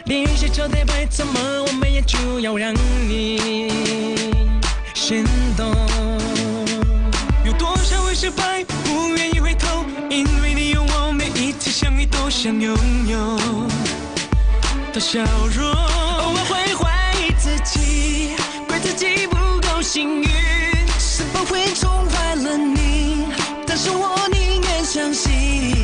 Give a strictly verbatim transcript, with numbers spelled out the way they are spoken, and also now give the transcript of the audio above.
练习着对白，怎么我们也就要让你先懂。有多少回失败，不愿意回头，因为你有我，每一次相遇都想拥有的笑容。偶尔会怀疑自己，怪自己不够幸运，是否会宠坏了你？但是我宁愿相信。